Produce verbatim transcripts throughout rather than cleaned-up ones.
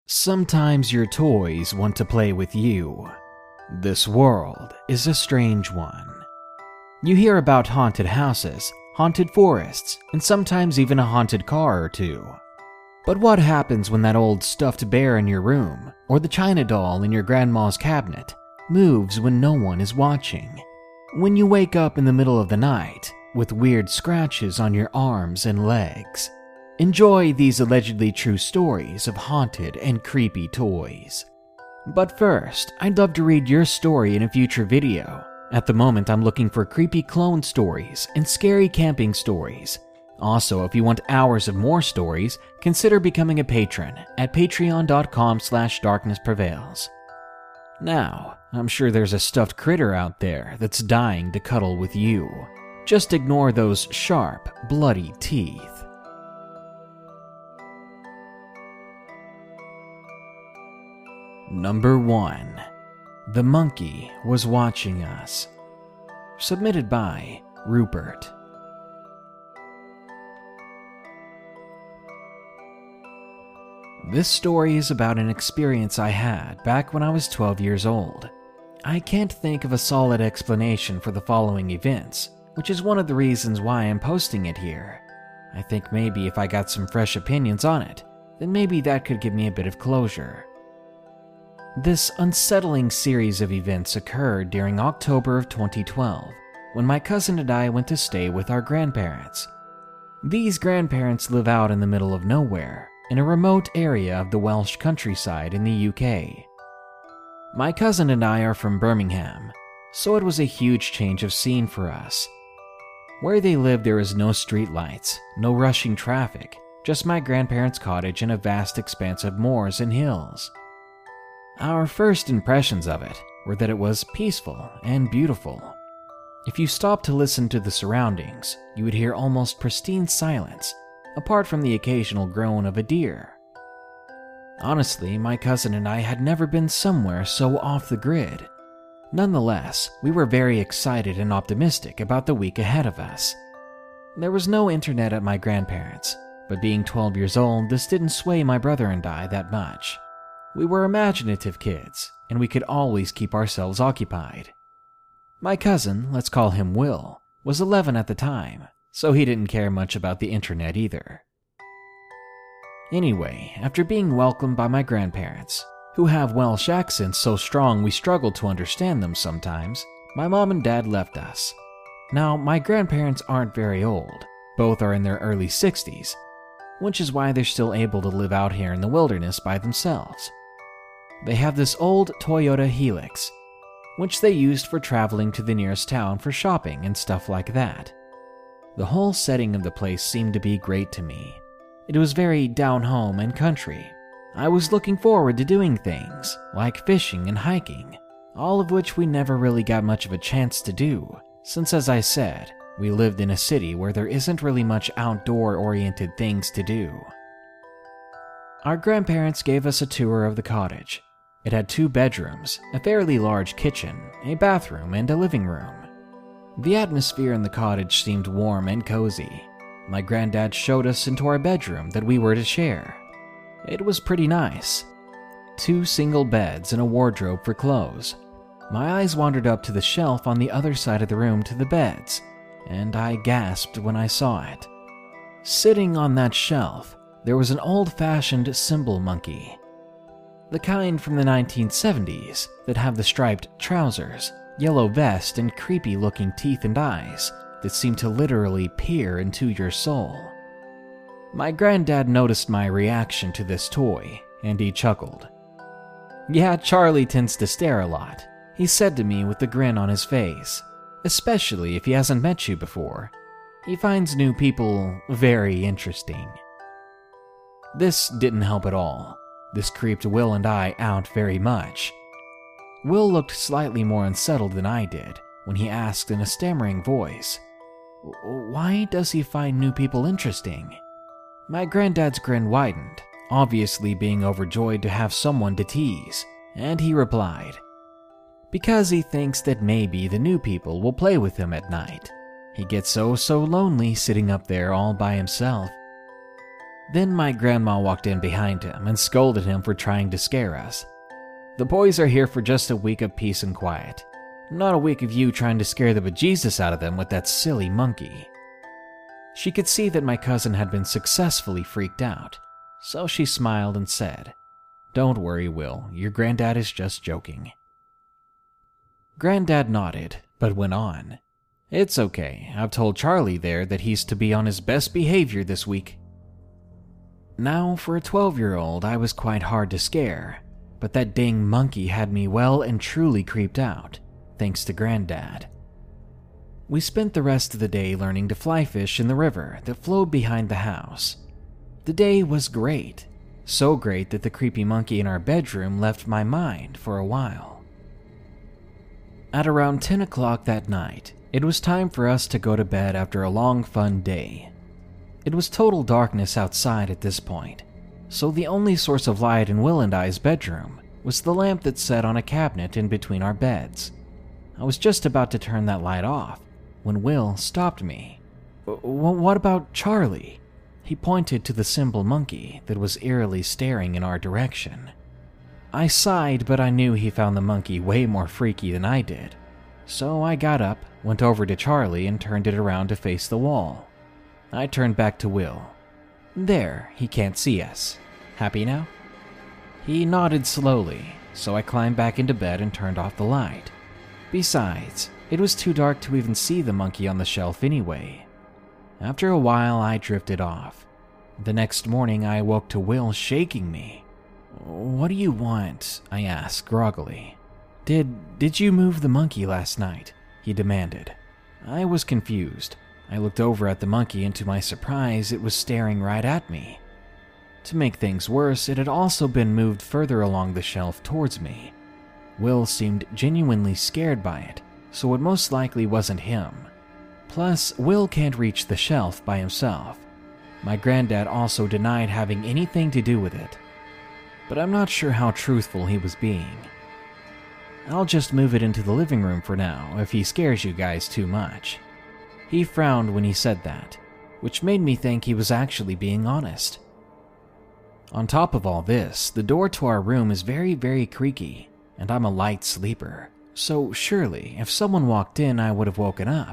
Sometimes your toys want to play with you. This world is a strange one. You hear about haunted houses, haunted forests, and sometimes even a haunted car or two. But what happens when that old stuffed bear in your room, or the china doll in your grandma's cabinet, moves when no one is watching? When you wake up in the middle of the night with weird scratches on your arms and legs? Enjoy these allegedly true stories of haunted and creepy toys. But first, I'd love to read your story in a future video. At the moment, I'm looking for creepy clone stories and scary camping stories. Also, if you want hours of more stories, consider becoming a patron at patreon.com slash darknessprevails. Now, I'm sure there's a stuffed critter out there that's dying to cuddle with you. Just ignore those sharp, bloody teeth. Number one. The Monkey Was Watching Us. Submitted by Rupert. This story is about an experience I had back when I was twelve years old. I can't think of a solid explanation for the following events, which is one of the reasons why I'm posting it here. I think maybe if I got some fresh opinions on it, then maybe that could give me a bit of closure. This unsettling series of events occurred during October of twenty twelve, when my cousin and I went to stay with our grandparents. These grandparents live out in the middle of nowhere, in a remote area of the Welsh countryside in the U K. My cousin and I are from Birmingham, so it was a huge change of scene for us. Where they live, there is no street lights, no rushing traffic, just my grandparents' cottage and a vast expanse of moors and hills. Our first impressions of it were that it was peaceful and beautiful. If you stopped to listen to the surroundings, you would hear almost pristine silence, apart from the occasional groan of a deer. Honestly, my cousin and I had never been somewhere so off the grid. Nonetheless, we were very excited and optimistic about the week ahead of us. There was no internet at my grandparents', but being twelve years old, this didn't sway my brother and I that much. We were imaginative kids, and we could always keep ourselves occupied. My cousin, let's call him Will, was eleven at the time, so he didn't care much about the internet either. Anyway, after being welcomed by my grandparents, who have Welsh accents so strong we struggle to understand them sometimes, my mom and dad left us. Now, my grandparents aren't very old, both are in their early sixties, which is why they're still able to live out here in the wilderness by themselves. They have this old Toyota Helix, which they used for traveling to the nearest town for shopping and stuff like that. The whole setting of the place seemed to be great to me. It was very down-home and country. I was looking forward to doing things, like fishing and hiking, all of which we never really got much of a chance to do, since as I said, we lived in a city where there isn't really much outdoor-oriented things to do. Our grandparents gave us a tour of the cottage. It had two bedrooms, a fairly large kitchen, a bathroom, and a living room. The atmosphere in the cottage seemed warm and cozy. My granddad showed us into our bedroom that we were to share. It was pretty nice. Two single beds and a wardrobe for clothes. My eyes wandered up to the shelf on the other side of the room to the beds, and I gasped when I saw it. Sitting on that shelf, there was an old-fashioned cymbal monkey. The kind from the nineteen seventies that have the striped trousers, yellow vest, and creepy-looking teeth and eyes that seem to literally peer into your soul. My granddad noticed my reaction to this toy, and he chuckled. "Yeah, Charlie tends to stare a lot," he said to me with a grin on his face, "especially if he hasn't met you before. He finds new people very interesting." This didn't help at all. This creeped Will and I out very much. Will looked slightly more unsettled than I did when he asked in a stammering voice, "Why does he find new people interesting?" My granddad's grin widened, obviously being overjoyed to have someone to tease, and he replied, "Because he thinks that maybe the new people will play with him at night. He gets so, so lonely sitting up there all by himself." Then my grandma walked in behind him and scolded him for trying to scare us. The boys are here for just a week of peace and quiet, not a week of you trying to scare the bejesus out of them with that silly monkey. She could see that my cousin had been successfully freaked out, so she smiled and said, "Don't worry, Will, your granddad is just joking." Granddad nodded, but went on. "It's okay, I've told Charlie there that he's to be on his best behavior this week." Now, for a twelve-year-old, I was quite hard to scare, but that dang monkey had me well and truly creeped out, thanks to Granddad. We spent the rest of the day learning to fly fish in the river that flowed behind the house. The day was great, so great that the creepy monkey in our bedroom left my mind for a while. At around ten o'clock that night, it was time for us to go to bed after a long, fun day. It was total darkness outside at this point, so the only source of light in Will and I's bedroom was the lamp that sat on a cabinet in between our beds. I was just about to turn that light off when Will stopped me. "What about Charlie?" He pointed to the symbol monkey that was eerily staring in our direction. I sighed, but I knew he found the monkey way more freaky than I did. So I got up, went over to Charlie, and turned it around to face the wall. I turned back to Will. "There, he can't see us. Happy now?" He nodded slowly, so I climbed back into bed and turned off the light. Besides, it was too dark to even see the monkey on the shelf anyway. After a while, I drifted off. The next morning, I awoke to Will shaking me. "What do you want?" I asked groggily. Did, did you move the monkey last night?" he demanded. I was confused. I looked over at the monkey, and to my surprise, it was staring right at me. To make things worse, it had also been moved further along the shelf towards me. Will seemed genuinely scared by it, so it most likely wasn't him. Plus, Will can't reach the shelf by himself. My granddad also denied having anything to do with it. But I'm not sure how truthful he was being. "I'll just move it into the living room for now, if he scares you guys too much." He frowned when he said that, which made me think he was actually being honest. On top of all this, the door to our room is very, very creaky, and I'm a light sleeper, so surely if someone walked in, I would have woken up.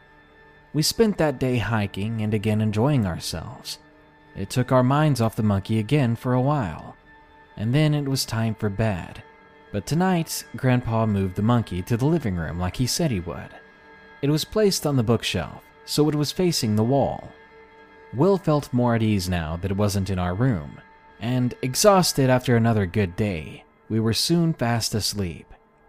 We spent that day hiking and again enjoying ourselves. It took our minds off the monkey again for a while, and then it was time for bed. But tonight, Grandpa moved the monkey to the living room like he said he would. It was placed on the bookshelf, so it was facing the wall. Will felt more at ease now that it wasn't in our room, and exhausted after another good day, we were soon fast asleep.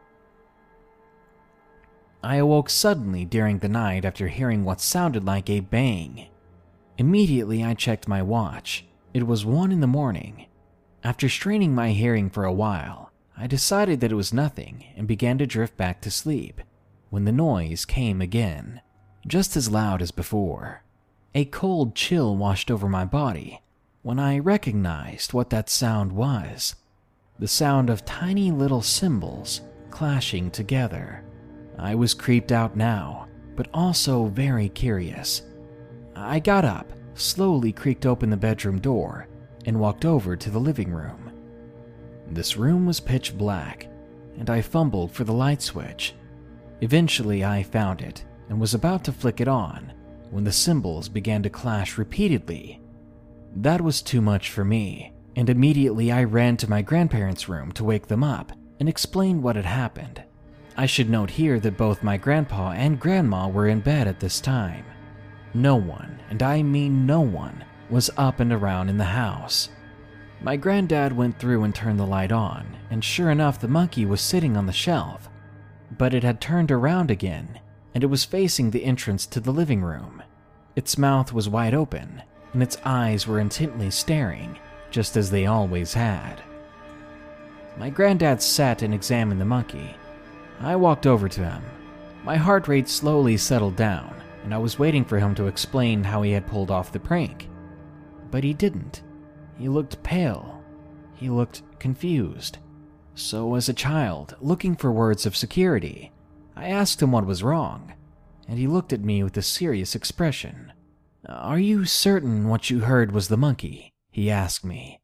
I awoke suddenly during the night after hearing what sounded like a bang. Immediately, I checked my watch. It was one in the morning. After straining my hearing for a while, I decided that it was nothing and began to drift back to sleep, when the noise came again, just as loud as before. A cold chill washed over my body when I recognized what that sound was. The sound of tiny little cymbals clashing together. I was creeped out now, but also very curious. I got up, slowly creaked open the bedroom door, and walked over to the living room. This room was pitch black, and I fumbled for the light switch. Eventually, I found it and was about to flick it on when the cymbals began to clash repeatedly. That was too much for me, and immediately I ran to my grandparents' room to wake them up and explain what had happened. I should note here that both my grandpa and grandma were in bed at this time. No one, and I mean no one, was up and around in the house. My granddad went through and turned the light on, and sure enough, the monkey was sitting on the shelf. But it had turned around again, and it was facing the entrance to the living room. Its mouth was wide open, and its eyes were intently staring, just as they always had. My granddad sat and examined the monkey. I walked over to him. My heart rate slowly settled down, and I was waiting for him to explain how he had pulled off the prank. But he didn't. He looked pale. He looked confused. So as a child, looking for words of security, I asked him what was wrong, and he looked at me with a serious expression. "Are you certain what you heard was the monkey?" he asked me.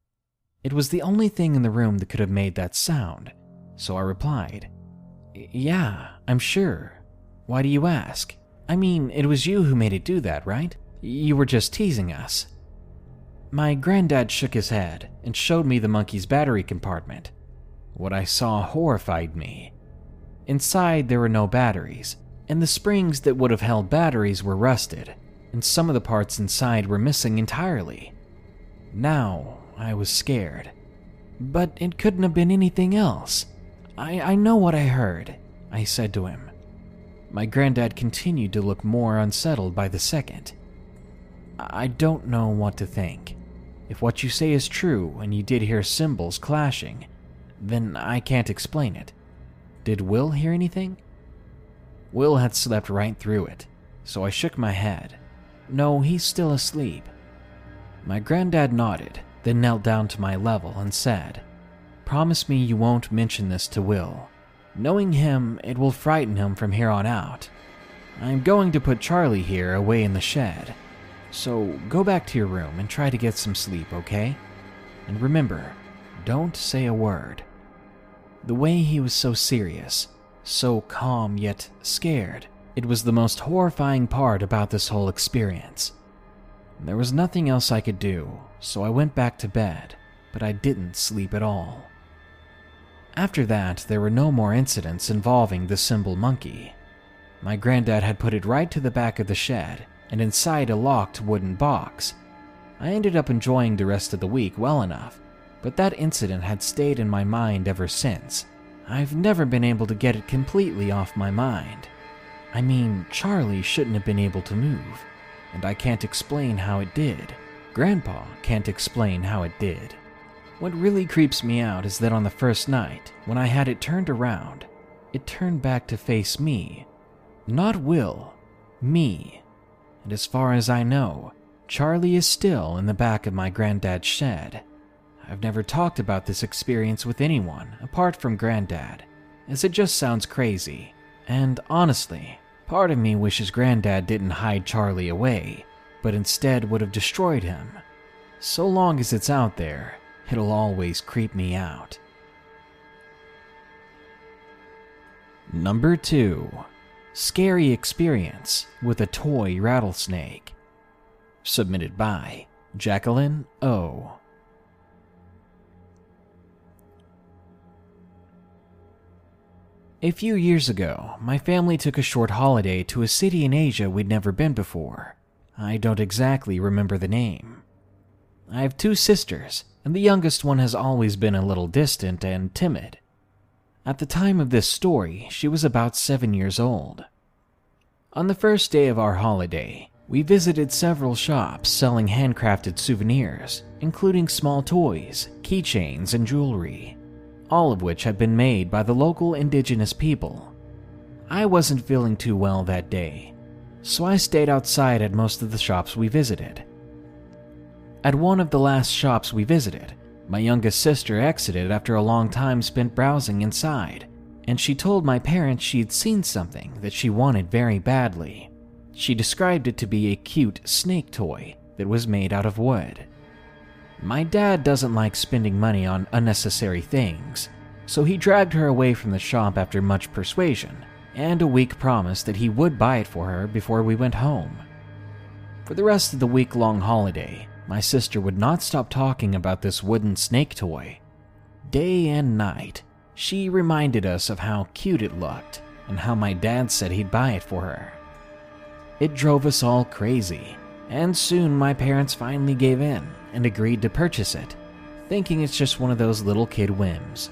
It was the only thing in the room that could have made that sound, so I replied, "Yeah, I'm sure. Why do you ask? I mean, it was you who made it do that, right? You were just teasing us." My granddad shook his head and showed me the monkey's battery compartment. What I saw horrified me. Inside, there were no batteries, and the springs that would have held batteries were rusted, and some of the parts inside were missing entirely. Now, I was scared. "But it couldn't have been anything else. I, I know what I heard," I said to him. My granddad continued to look more unsettled by the second. "I don't know what to think. If what you say is true and you did hear cymbals clashing, then I can't explain it. Did Will hear anything?" Will had slept right through it, so I shook my head. "No, he's still asleep." My granddad nodded, then knelt down to my level and said, "Promise me you won't mention this to Will. Knowing him, it will frighten him from here on out. I'm going to put Charlie here away in the shed. So go back to your room and try to get some sleep, okay? And remember, don't say a word." The way he was so serious, so calm yet scared, it was the most horrifying part about this whole experience. There was nothing else I could do, so I went back to bed, but I didn't sleep at all. After that, there were no more incidents involving the cymbal monkey. My granddad had put it right to the back of the shed, and inside a locked wooden box. I ended up enjoying the rest of the week well enough, but that incident had stayed in my mind ever since. I've never been able to get it completely off my mind. I mean, Charlie shouldn't have been able to move, and I can't explain how it did. Grandpa can't explain how it did. What really creeps me out is that on the first night, when I had it turned around, it turned back to face me. Not Will, me. And as far as I know, Charlie is still in the back of my granddad's shed. I've never talked about this experience with anyone apart from Granddad, as it just sounds crazy. And honestly, part of me wishes Granddad didn't hide Charlie away, but instead would have destroyed him. So long as it's out there, it'll always creep me out. Number two. Scary experience with a toy rattlesnake. Submitted by Jacqueline O. A few years ago, my family took a short holiday to a city in Asia we'd never been before. I don't exactly remember the name. I have two sisters, and the youngest one has always been a little distant and timid. At the time of this story, she was about seven years old. On the first day of our holiday, we visited several shops selling handcrafted souvenirs, including small toys, keychains, and jewelry, all of which had been made by the local indigenous people. I wasn't feeling too well that day, so I stayed outside at most of the shops we visited. At one of the last shops we visited, my youngest sister exited after a long time spent browsing inside, and she told my parents she had seen something that she wanted very badly. She described it to be a cute snake toy that was made out of wood. My dad doesn't like spending money on unnecessary things, so he dragged her away from the shop after much persuasion and a weak promise that he would buy it for her before we went home. For the rest of the week-long holiday, my sister would not stop talking about this wooden snake toy. Day and night, she reminded us of how cute it looked and how my dad said he'd buy it for her. It drove us all crazy, and soon my parents finally gave in and agreed to purchase it, thinking it's just one of those little kid whims.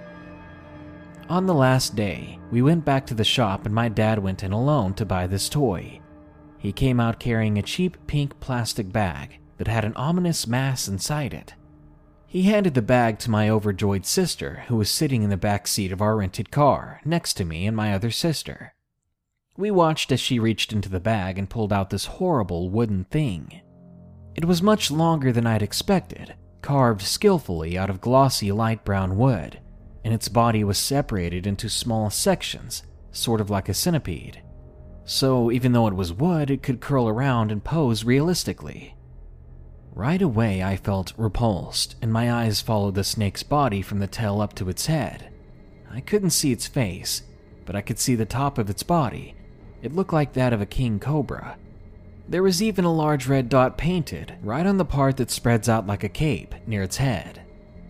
On the last day, we went back to the shop and my dad went in alone to buy this toy. He came out carrying a cheap pink plastic bag that had an ominous mass inside it. He handed the bag to my overjoyed sister, who was sitting in the back seat of our rented car next to me and my other sister. We watched as she reached into the bag and pulled out this horrible wooden thing. It was much longer than I'd expected, carved skillfully out of glossy light brown wood, and its body was separated into small sections, sort of like a centipede. so even though it was wood, it could curl around and pose realistically. Right away, I felt repulsed, and my eyes followed the snake's body from the tail up to its head. I couldn't see its face, but I could see the top of its body. It looked like that of a king cobra. There was even a large red dot painted right on the part that spreads out like a cape near its head.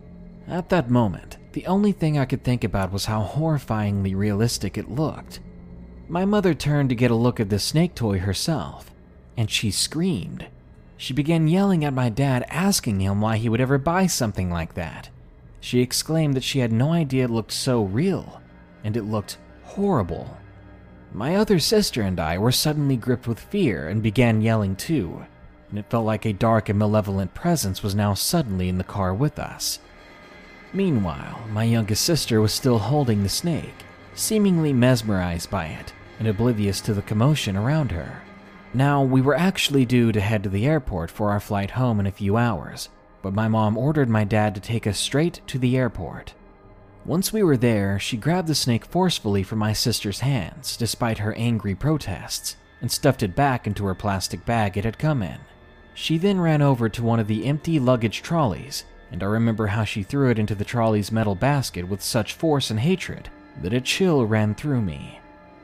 At that moment, the only thing I could think about was how horrifyingly realistic it looked. My mother turned to get a look at the snake toy herself, and she screamed. She began yelling at my dad, asking him why he would ever buy something like that. She exclaimed that she had no idea it looked so real, and it looked horrible. My other sister and I were suddenly gripped with fear and began yelling too, and it felt like a dark and malevolent presence was now suddenly in the car with us. Meanwhile, my youngest sister was still holding the snake, seemingly mesmerized by it and oblivious to the commotion around her. Now, we were actually due to head to the airport for our flight home in a few hours, but my mom ordered my dad to take us straight to the airport. Once we were there, she grabbed the snake forcefully from my sister's hands, despite her angry protests, and stuffed it back into her plastic bag it had come in. She then ran over to one of the empty luggage trolleys, and I remember how she threw it into the trolley's metal basket with such force and hatred that a chill ran through me.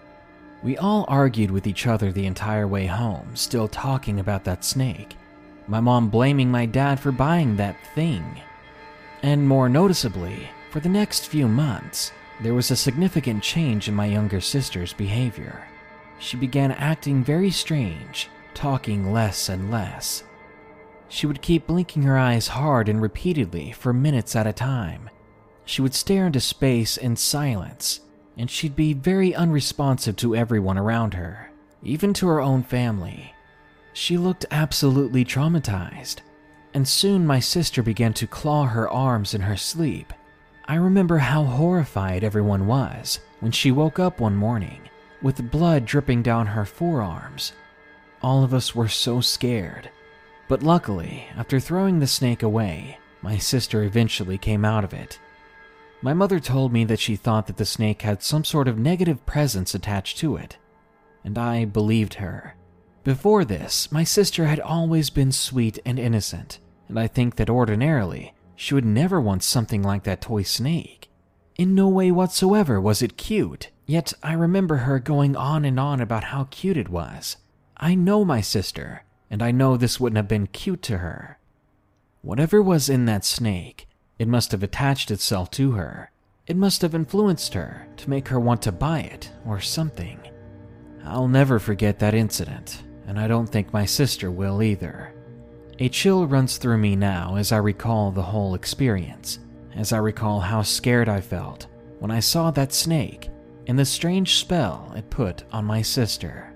We all argued with each other the entire way home, still talking about that snake, my mom blaming my dad for buying that thing. And more noticeably, for the next few months, there was a significant change in my younger sister's behavior. She began acting very strange, talking less and less. She would keep blinking her eyes hard and repeatedly for minutes at a time. She would stare into space in silence, and she'd be very unresponsive to everyone around her, even to her own family. She looked absolutely traumatized, and soon my sister began to claw her arms in her sleep. I remember how horrified everyone was when she woke up one morning with blood dripping down her forearms. All of us were so scared, but luckily, after throwing the snake away, my sister eventually came out of it. My mother told me that she thought that the snake had some sort of negative presence attached to it, and I believed her. Before this, my sister had always been sweet and innocent, and I think that ordinarily, she would never want something like that toy snake. In no way whatsoever was it cute, yet I remember her going on and on about how cute it was. I know my sister, and I know this wouldn't have been cute to her. Whatever was in that snake, it must have attached itself to her. It must have influenced her to make her want to buy it or something. I'll never forget that incident, and I don't think my sister will either. A chill runs through me now as I recall the whole experience, as I recall how scared I felt when I saw that snake and the strange spell it put on my sister.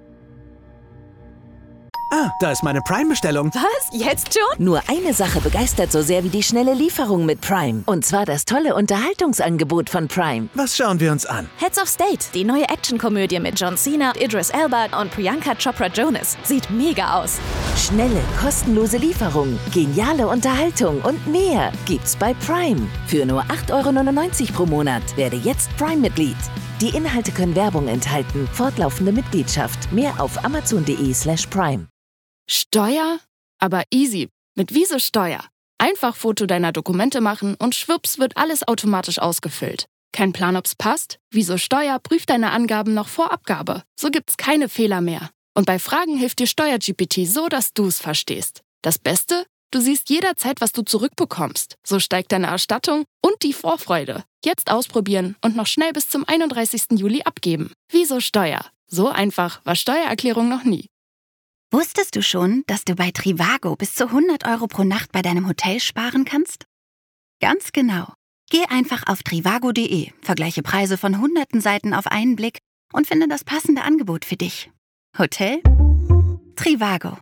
Ah, da ist meine Prime-Bestellung. Was? Jetzt schon? Nur eine Sache begeistert so sehr wie die schnelle Lieferung mit Prime. Und zwar das tolle Unterhaltungsangebot von Prime. Was schauen wir uns an? Heads of State, die neue Actionkomödie mit John Cena, Idris Elba und Priyanka Chopra Jonas. Sieht mega aus. Schnelle, kostenlose Lieferung, geniale Unterhaltung und mehr gibt's bei Prime. Für nur acht Euro neunundneunzig pro Monat. Werde jetzt Prime-Mitglied. Die Inhalte können Werbung enthalten. Fortlaufende Mitgliedschaft. Mehr auf amazon.de slash prime. Steuer? Aber easy. Mit Wieso Steuer. Einfach Foto deiner Dokumente machen und schwupps wird alles automatisch ausgefüllt. Kein Plan, ob's passt? Wieso Steuer prüft deine Angaben noch vor Abgabe. So gibt's keine Fehler mehr. Und bei Fragen hilft dir Steuer-G P T so, dass du's verstehst. Das Beste? Du siehst jederzeit, was du zurückbekommst. So steigt deine Erstattung und die Vorfreude. Jetzt ausprobieren und noch schnell bis zum einunddreißigsten Juli abgeben. Wieso Steuer? So einfach war Steuererklärung noch nie. Wusstest du schon, dass du bei Trivago bis zu hundert Euro pro Nacht bei deinem Hotel sparen kannst? Ganz genau. Geh einfach auf trivago punkt de, vergleiche Preise von hunderten Seiten auf einen Blick und finde das passende Angebot für dich. Hotel? Trivago.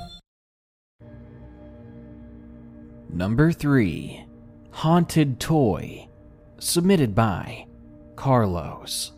Number three. Haunted Toy. Submitted by Carlos.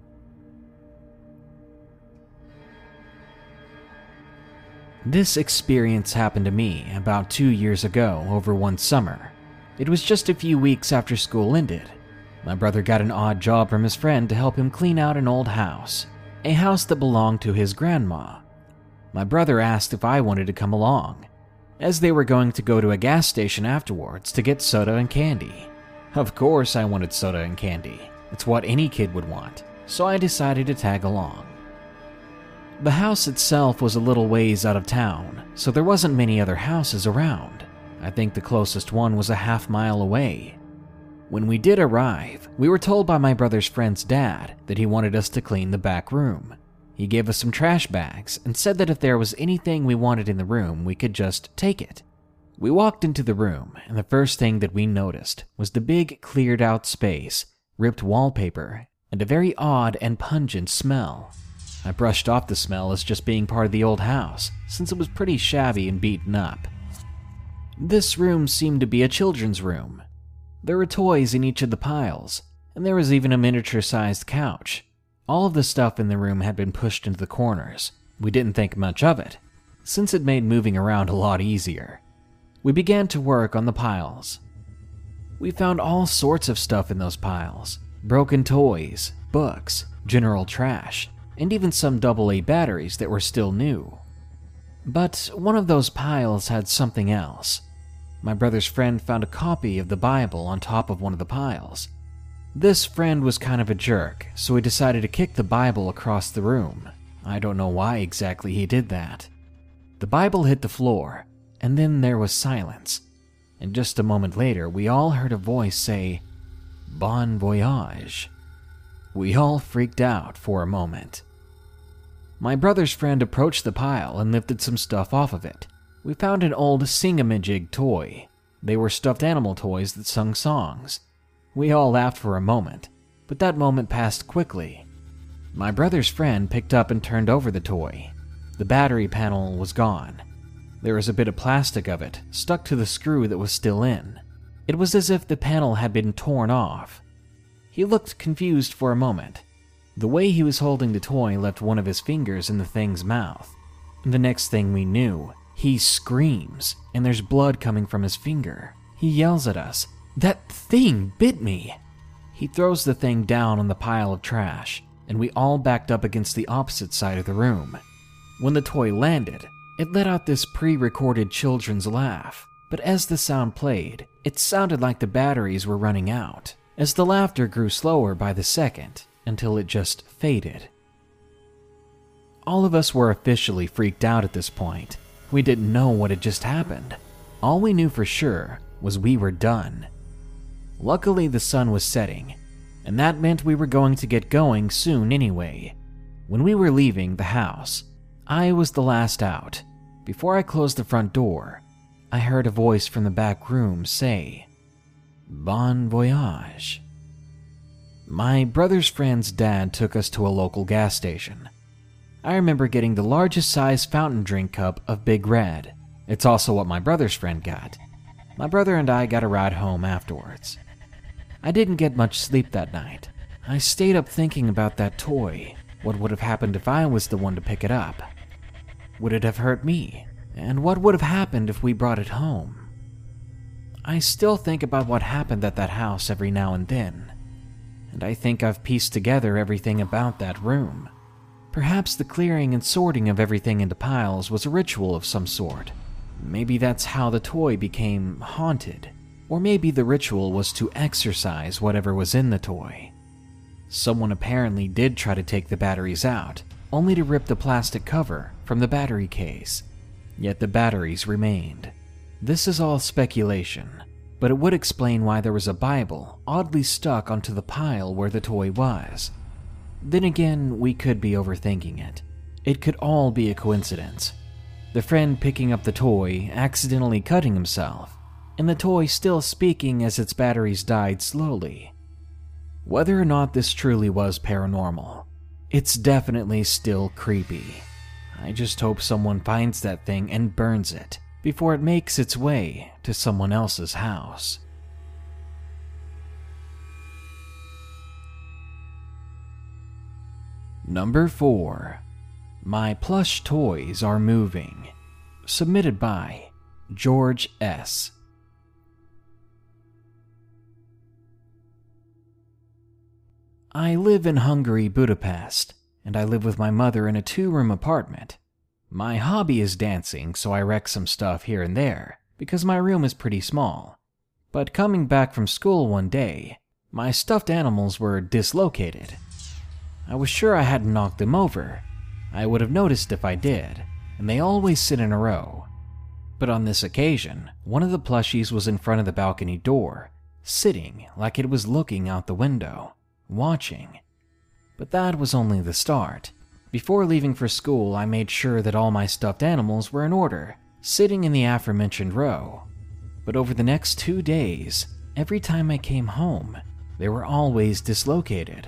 This experience happened to me about two years ago over one summer. It was just a few weeks after school ended. My brother got an odd job from his friend to help him clean out an old house. a house that belonged to his grandma. My brother asked if I wanted to come along, as they were going to go to a gas station afterwards to get soda and candy. Of course I wanted soda and candy. It's what any kid would want, so I decided to tag along. The house itself was a little ways out of town, so there wasn't many other houses around. I think the closest one was a half mile away. When we did arrive, we were told by my brother's friend's dad that he wanted us to clean the back room. He gave us some trash bags and said that if there was anything we wanted in the room, we could just take it. We walked into the room, and the first thing that we noticed was the big cleared out space, ripped wallpaper, and a very odd and pungent smell. I brushed off the smell as just being part of the old house, since it was pretty shabby and beaten up. This room seemed to be a children's room. There were toys in each of the piles, and there was even a miniature-sized couch. All of the stuff in the room had been pushed into the corners. We didn't think much of it, since it made moving around a lot easier. We began to work on the piles. We found all sorts of stuff in those piles. Broken toys, books, general trash, and even some double A batteries that were still new. But one of those piles had something else. My brother's friend found a copy of the Bible on top of one of the piles. This friend was kind of a jerk, so he decided to kick the Bible across the room. I don't know why exactly he did that. The Bible hit the floor, and then there was silence. And just a moment later, we all heard a voice say, "Bon voyage." We all freaked out for a moment. My brother's friend approached the pile and lifted some stuff off of it. We found an old Singamajig toy. They were stuffed animal toys that sung songs. We all laughed for a moment, but that moment passed quickly. My brother's friend picked up and turned over the toy. The battery panel was gone. There was a bit of plastic of it stuck to the screw that was still in. It was as if the panel had been torn off. He looked confused for a moment. The way he was holding the toy left one of his fingers in the thing's mouth. The next thing we knew, he screams, and there's blood coming from his finger. He yells at us, "That thing bit me!" He throws the thing down on the pile of trash, and we all backed up against the opposite side of the room. When the toy landed, it let out this pre-recorded children's laugh, but as the sound played, it sounded like the batteries were running out, as the laughter grew slower by the second, until it just faded. All of us were officially freaked out at this point. We didn't know what had just happened. All we knew for sure was we were done. Luckily, the sun was setting, and that meant we were going to get going soon anyway. When we were leaving the house, I was the last out. Before I closed the front door, I heard a voice from the back room say, "Bon voyage." My brother's friend's dad took us to a local gas station. I remember getting the largest size fountain drink cup of Big Red. It's also what my brother's friend got. My brother and I got a ride home afterwards. I didn't get much sleep that night. I stayed up thinking about that toy. What would have happened if I was the one to pick it up? Would it have hurt me? And what would have happened if we brought it home? I still think about what happened at that house every now and then, and I think I've pieced together everything about that room. Perhaps the clearing and sorting of everything into piles was a ritual of some sort. Maybe that's how the toy became haunted, or maybe the ritual was to exorcise whatever was in the toy. Someone apparently did try to take the batteries out, only to rip the plastic cover from the battery case. Yet the batteries remained. This is all speculation, but it would explain why there was a Bible oddly stuck onto the pile where the toy was. Then again, we could be overthinking it. It could all be a coincidence. The friend picking up the toy, accidentally cutting himself, and the toy still speaking as its batteries died slowly. Whether or not this truly was paranormal, it's definitely still creepy. I just hope someone finds that thing and burns it before it makes its way to someone else's house. Number four. My plush toys are moving. Submitted by George S. I live in Hungary, Budapest, and I live with my mother in a two-room apartment. My hobby is dancing, so I wreck some stuff here and there, because my room is pretty small. But coming back from school one day, my stuffed animals were dislocated. I was sure I hadn't knocked them over. I would have noticed if I did, and they always sit in a row. But on this occasion, one of the plushies was in front of the balcony door, sitting like it was looking out the window, watching. But that was only the start. Before leaving for school, I made sure that all my stuffed animals were in order, sitting in the aforementioned row. But over the next two days, every time I came home, they were always dislocated.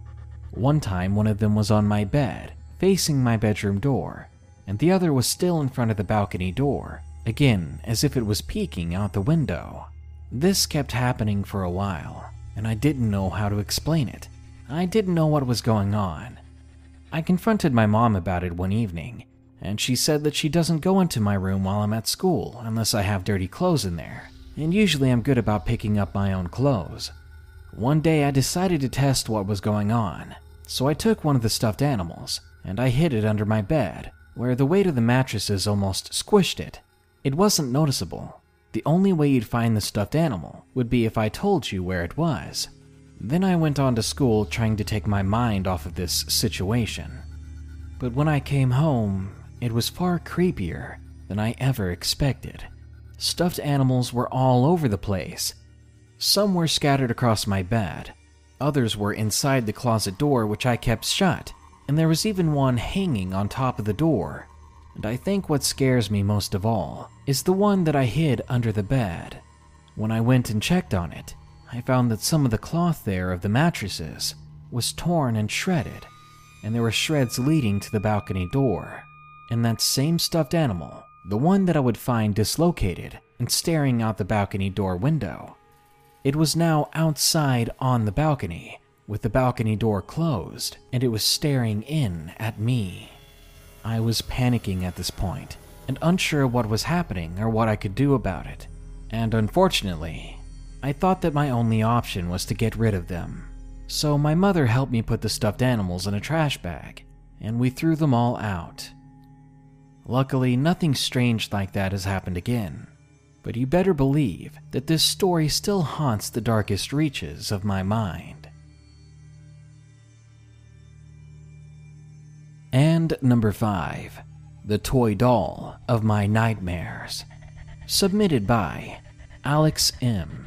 One time, one of them was on my bed, facing my bedroom door, and the other was still in front of the balcony door, again as if it was peeking out the window. This kept happening for a while, and I didn't know how to explain it. I didn't know what was going on. I confronted my mom about it one evening, and she said that she doesn't go into my room while I'm at school unless I have dirty clothes in there, and usually I'm good about picking up my own clothes. One day I decided to test what was going on, so I took one of the stuffed animals, and I hid it under my bed, where the weight of the mattresses almost squished it. It wasn't noticeable. The only way you'd find the stuffed animal would be if I told you where it was. Then I went on to school trying to take my mind off of this situation. But when I came home, it was far creepier than I ever expected. Stuffed animals were all over the place. Some were scattered across my bed. Others were inside the closet door, which I kept shut, and there was even one hanging on top of the door. And I think what scares me most of all is the one that I hid under the bed. When I went and checked on it, I found that some of the cloth there of the mattresses was torn and shredded, and there were shreds leading to the balcony door. And that same stuffed animal, the one that I would find dislocated and staring out the balcony door window, it was now outside on the balcony, with the balcony door closed, and it was staring in at me. I was panicking at this point, and unsure what was happening or what I could do about it, and unfortunately, I thought that my only option was to get rid of them. So my mother helped me put the stuffed animals in a trash bag, and we threw them all out. Luckily, nothing strange like that has happened again, but you better believe that this story still haunts the darkest reaches of my mind. And number five, the toy doll of my nightmares. Submitted by Alex M.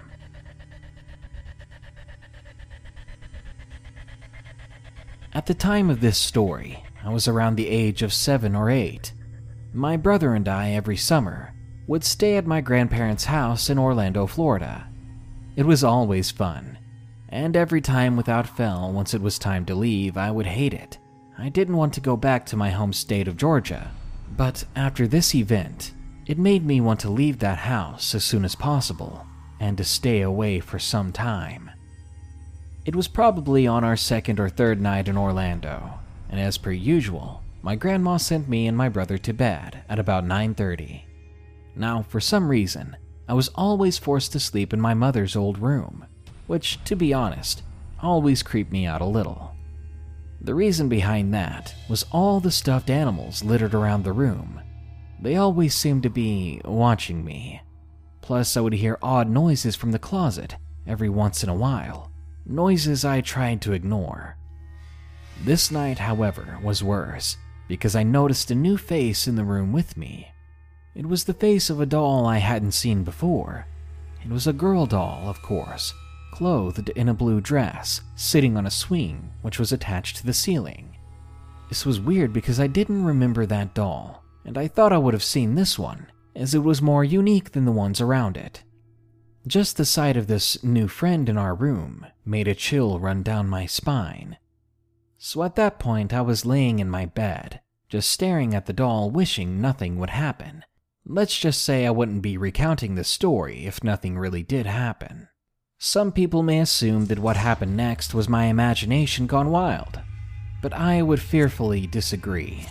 At the time of this story, I was around the age of seven or eight. My brother and I, every summer, would stay at my grandparents' house in Orlando, Florida. It was always fun, and every time without fail, once it was time to leave, I would hate it. I didn't want to go back to my home state of Georgia, but after this event, it made me want to leave that house as soon as possible, and to stay away for some time. It was probably on our second or third night in Orlando, and as per usual, my grandma sent me and my brother to bed at about nine thirty. Now, for some reason, I was always forced to sleep in my mother's old room, which, to be honest, always creeped me out a little. The reason behind that was all the stuffed animals littered around the room. They always seemed to be watching me. Plus, I would hear odd noises from the closet every once in a while, noises I tried to ignore. This night, however, was worse, because I noticed a new face in the room with me. It was the face of a doll I hadn't seen before. It was a girl doll, of course, clothed in a blue dress, sitting on a swing which was attached to the ceiling. This was weird because I didn't remember that doll, and I thought I would have seen this one, as it was more unique than the ones around it. Just the sight of this new friend in our room made a chill run down my spine. So at that point, I was laying in my bed, just staring at the doll, wishing nothing would happen. Let's just say I wouldn't be recounting this story if nothing really did happen. Some people may assume that what happened next was my imagination gone wild, but I would fearfully disagree.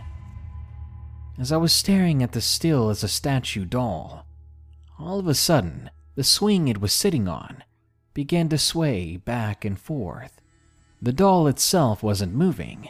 As I was staring at the still as a statue doll, all of a sudden, the swing it was sitting on began to sway back and forth. The doll itself wasn't moving,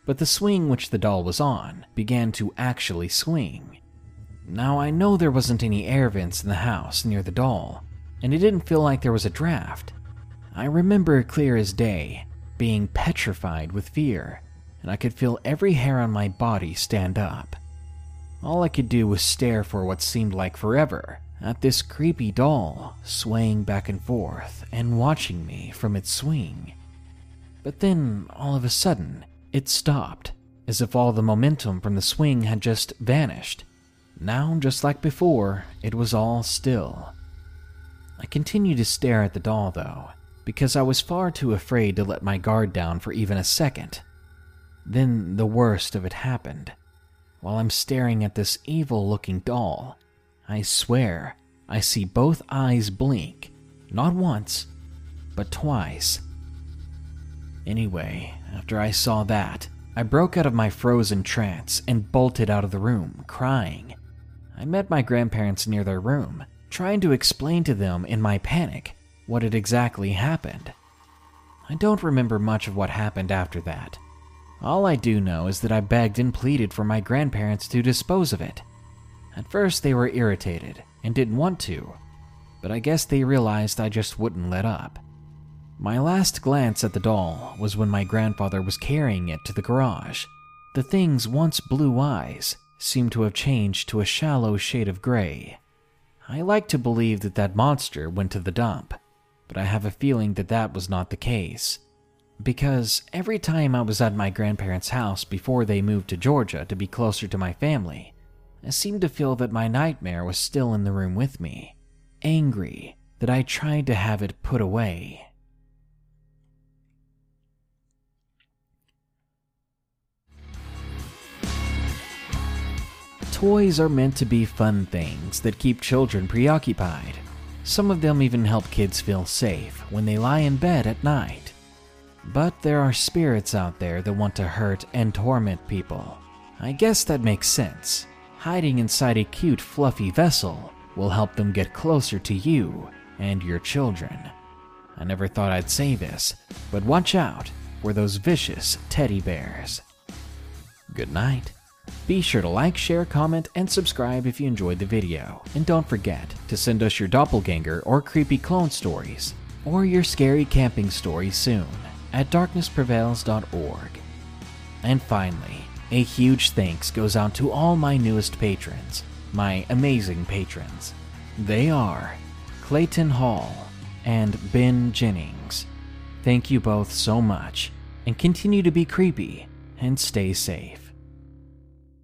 but the swing which the doll was on began to actually swing. Now, I know there wasn't any air vents in the house near the doll, and it didn't feel like there was a draft. I remember clear as day, being petrified with fear, and I could feel every hair on my body stand up. All I could do was stare for what seemed like forever at this creepy doll swaying back and forth and watching me from its swing. But then, all of a sudden, it stopped, as if all the momentum from the swing had just vanished. Now, just like before, it was all still. I continued to stare at the doll, though, because I was far too afraid to let my guard down for even a second. Then the worst of it happened. While I'm staring at this evil-looking doll, I swear I see both eyes blink, not once, but twice. Anyway, after I saw that, I broke out of my frozen trance and bolted out of the room, crying. I met my grandparents near their room, trying to explain to them in my panic what had exactly happened. I don't remember much of what happened after that. All I do know is that I begged and pleaded for my grandparents to dispose of it. At first they were irritated and didn't want to, but I guess they realized I just wouldn't let up. My last glance at the doll was when my grandfather was carrying it to the garage. The thing's once blue eyes seemed to have changed to a shallow shade of gray. I like to believe that that monster went to the dump, but I have a feeling that that was not the case. Because every time I was at my grandparents' house before they moved to Georgia to be closer to my family, I seemed to feel that my nightmare was still in the room with me, angry that I tried to have it put away. Toys are meant to be fun things that keep children preoccupied. Some of them even help kids feel safe when they lie in bed at night. But there are spirits out there that want to hurt and torment people. I guess that makes sense. Hiding inside a cute, fluffy vessel will help them get closer to you and your children. I never thought I'd say this, but watch out for those vicious teddy bears. Good night. Be sure to like, share, comment, and subscribe if you enjoyed the video. And don't forget to send us your doppelganger or creepy clone stories, or your scary camping stories soon at darkness prevails dot org. And finally, a huge thanks goes out to all my newest patrons, my amazing patrons. They are Clayton Hall and Ben Jennings. Thank you both so much, and continue to be creepy and stay safe.